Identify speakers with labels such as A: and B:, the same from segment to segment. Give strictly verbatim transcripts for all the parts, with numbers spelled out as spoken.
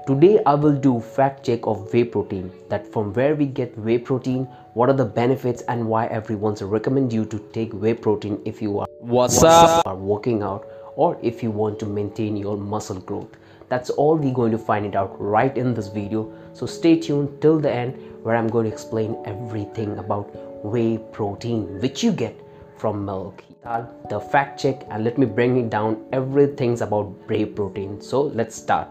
A: Today I will do fact check of whey protein, that from where we get whey protein, what are the benefits, and why everyone's recommend you to take whey protein if you are
B: What's up?
A: are working out or if you want to maintain your muscle growth. That's all we're going to find it out right in this video. So stay tuned till the end, where I'm going to explain everything about whey protein which you get from milk. Start the fact check and let me bring it down everything about whey protein. So let's start.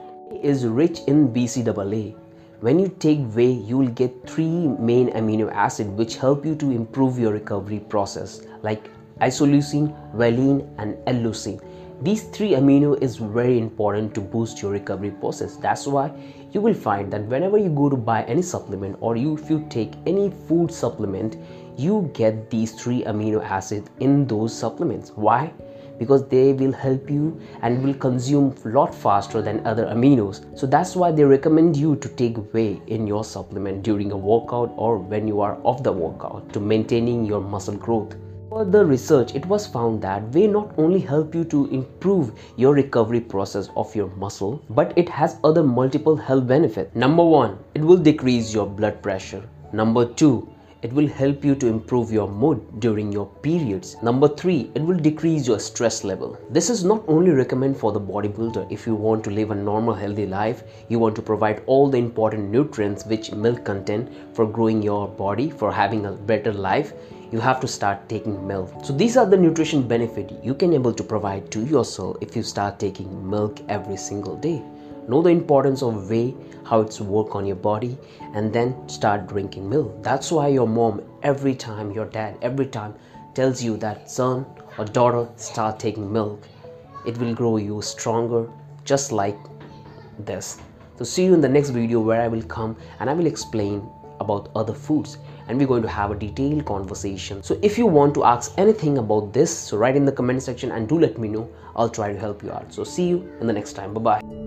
A: Is rich in B C A A. When you take whey, you will get three main amino acids which help you to improve your recovery process, like isoleucine, valine and L-leucine. These three amino is very important to boost your recovery process. That's why you will find that whenever you go to buy any supplement, or you if you take any food supplement, you get these three amino acids in those supplements. Why? Because they will help you and will consume a lot faster than other aminos. So that's why they recommend you to take whey in your supplement during a workout or when you are off the workout, to maintaining your muscle growth. Further research, it was found that whey not only help you to improve your recovery process of your muscle, but it has other multiple health benefits. Number one, it will decrease your blood pressure. Number two, it will help you to improve your mood during your periods. Number three, it will decrease your stress level. This is not only recommended for the bodybuilder. If you want to live a normal healthy life, you want to provide all the important nutrients which milk contain for growing your body, for having a better life, you have to start taking milk. So these are the nutrition benefit you can able to provide to yourself if you start taking milk every single day. Know the importance of whey, how it's work on your body, and then start drinking milk. That's why your mom every time, your dad every time tells you that son or daughter, start taking milk. It will grow you stronger, just like this. So see you in the next video, where I will come and I will explain about other foods, and we're going to have a detailed conversation. So if you want to ask anything about this, so write in the comment section and do let me know. I'll try to help you out. So see you in the next time. Bye bye.